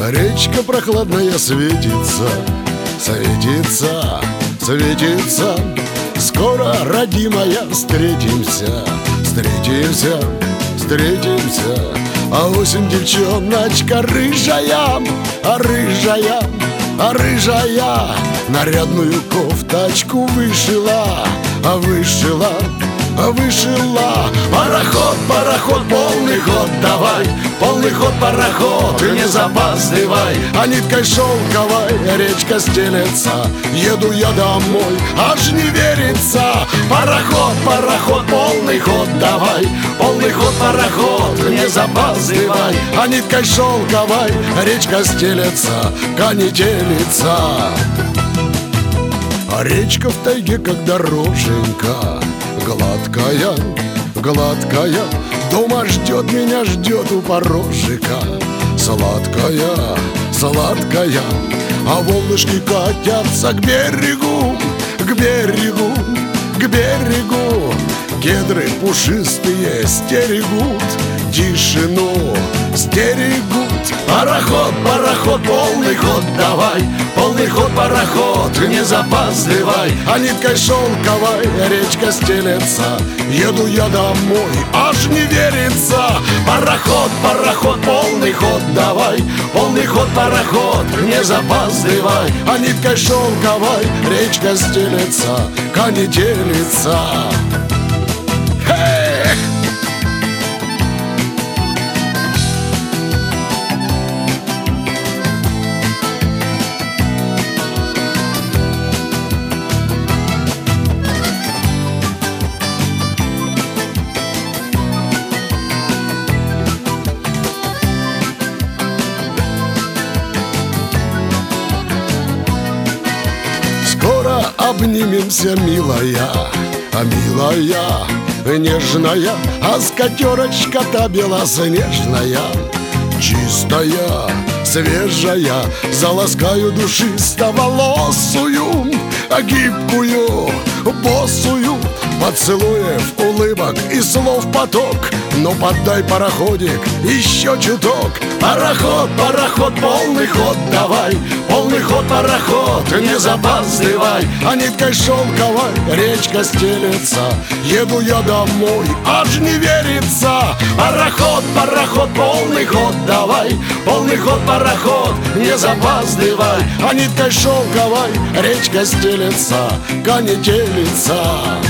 Речка прохладная светится, светится, светится. Скоро, родимая, встретимся, встретимся, встретимся. А осень девчоночка рыжая, рыжая, рыжая, нарядную кофточку вышила, вышила, вышила. Пароход, пароход, полный ход давай, полный ход, пароход, не запаздывай. А ниткой шелковой речка стелется, еду я домой, аж не верится. Пароход, пароход, полный ход давай, полный ход, пароход, не запаздывай. А ниткой шелковой речка стелется, конетелится. А речка в тайге, как дороженька, гладкая, гладкая. Дома ждет меня, ждет у порожика, сладкая, сладкая. А волнышки катятся к берегу, к берегу, к берегу. Кедры пушистые стерегут, тишину стерегут. Пароход, пароход, полный ход давай, полный ход, пароход, не запаздывай. А ниткой шелковой речка стелется, еду я домой, аж не верится. Пароход, пароход, полный ход давай, полный ход, пароход, не запаздывай. А ниткой шелковой речка стелется, конетелится. Скоро обнимемся, милая, милая, нежная. А скатерочка-то белоснежная, чистая, свежая. Заласкаю душисто-волосую, гибкую, босую. Поцелуев, улыбок и слов поток. Ну подай, пароходик, еще чуток. Пароход, пароход, полный ход давай, полный ход, пароход, не запаздывай. А ниткой шелковой речка стелется, еду я домой, аж не верится. Пароход, пароход, полный ход давай, полный ход, пароход, не запаздывай. А ниткой шелковой речка стелется, конетелится.